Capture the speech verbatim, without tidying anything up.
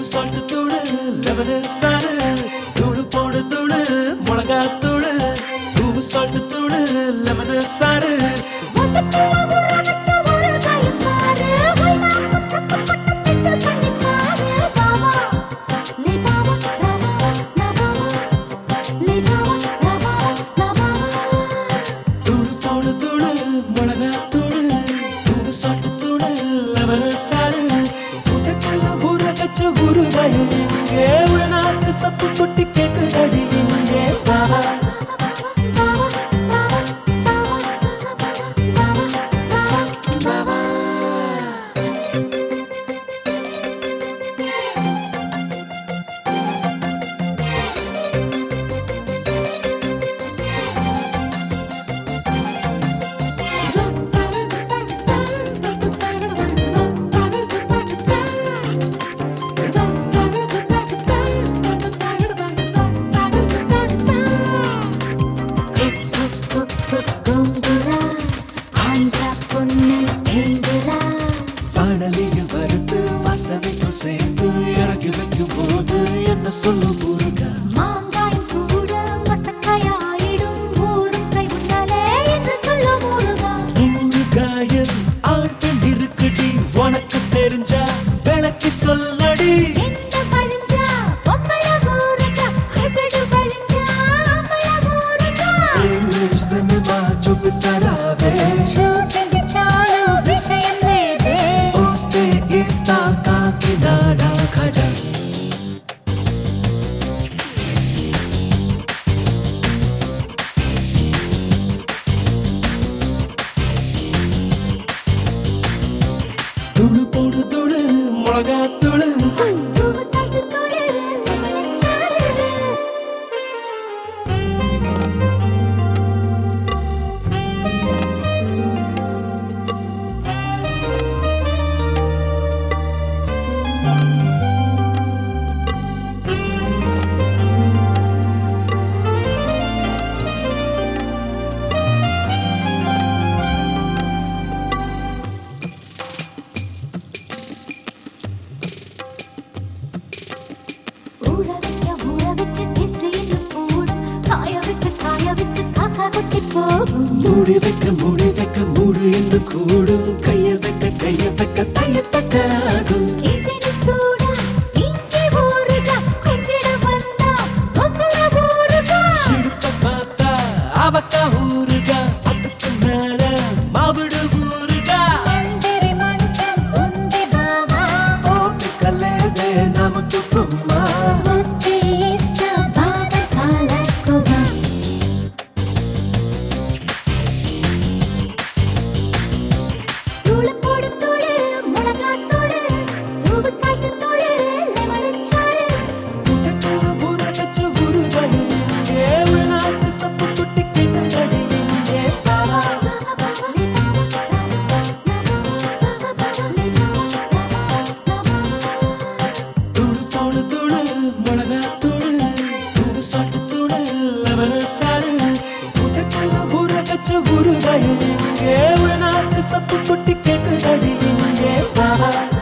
salt தூளு lemon சாறு தூளு போடு தூளு மிளகா தூளு தூவு சால்ட் தூளு லெமன் சாறு தூளு போடு தூளு மிளகா தூளு தூவு சால்ட் தூளு லெமன் சாறு நாட்டு சப்பு தொட்டி கேக்கு அடி இங்கே பாவா வானலியில் வறுத்து வசதிக்குள் சேர்த்து இறக்கி வைக்கும் போது என்ன சொல்லும் ஊருக்கா மாங்காயும் கூட மசக்கையாயிடும் ஊரும் கை முன்னாலே என்று சொல்லும் ஊருகா ஊருகாயில் ஆட்டம் இருக்குடி உனக்கு தெரிஞ்சா விளக்கி சொல்லடி எந்த பழிஞ்சா பொம்பள ஊருகா ஹசடு பழிஞ்சா அம்பள ஊருகா సినిమా చూపిస్తారావే చూసింది చాలు విషయం లేదే వస్తే ఇస్తా కాకినాడ ఖజా தூளு போடு தூளு மிளகா தூளு தூவு சால்ட் தூளு லெமன் சாறு ஊற வைக்க ஊற வைக்க டேஸ்ட் இன்னும் கூடும் காய வைக்க காய வைக்க காக்கா கொத்தி போகும் மூடி வைக்க மூடி வைக்க மூடு என்று கூடும் கைய வைக்க கைய வைக்க தையத்தக்க ஆகும் இஞ்சி சூடா இஞ்சி ஊறுகா கொஞ்சிட வந்தா பொங்கல ஊறுகா இடுப்ப பார்த்தா அவக்கா ஊருகா அதுக்கு மேல மாவிடு ஊருகா மந்திரி மஞ்சள் உந்தி பாவா ஓட்டு கல்லேதே நமக்கு கும்மா వస్తే ఇస్తా బాధ కాలకువా தூள போடு தூளு மிளகா தூளு தூவு சால்ட் தூளு லெமன் சாறு உடச்சுல ஊரச்ச ஊருகடி ஏழு நாட்டு சப்பு தொட்டி கேக்கு அடி இங்கே பாவா தூளு போடு தூளு மிளகா தூளு தூவு சால்ட் தூளு லெமன் சாறு உடச்சுல ஊரச்ச ஊருகடி ஏழு நாட்டு சப்பு தொட்டி கேக்கு அடி இங்கே பாவா